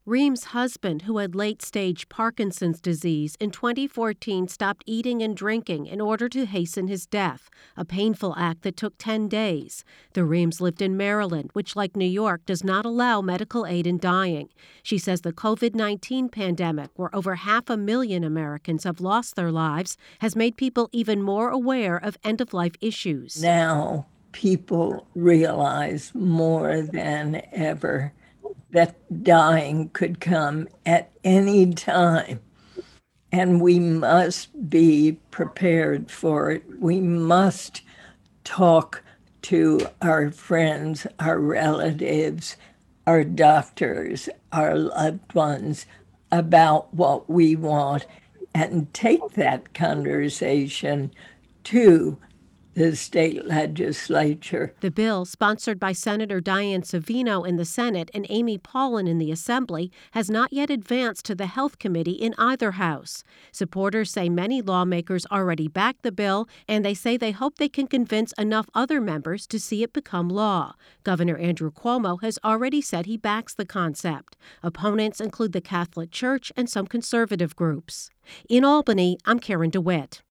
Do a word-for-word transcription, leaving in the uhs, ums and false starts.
Reem's husband, who had late-stage Parkinson's disease, in twenty fourteen stopped eating and drinking in order to hasten his death, a painful act that took ten days. The Reems lived in Maryland, which, like New York, does not allow medical aid in dying. She says the covid nineteen pandemic, where over half a million Americans have lost their lives, has made people even more aware of end-of-life issues. Now people realize more than ever that dying could come at any time, and we must be prepared for it. We must talk to our friends, our relatives, our doctors, our loved ones about what we want, and take that conversation to the state legislature. The bill, sponsored by Senator Diane Savino in the Senate and Amy Paulin in the Assembly, has not yet advanced to the Health Committee in either house. Supporters say many lawmakers already backed the bill, and they say they hope they can convince enough other members to see it become law. Governor Andrew Cuomo has already said he backs the concept. Opponents include the Catholic Church and some conservative groups. In Albany, I'm Karen DeWitt.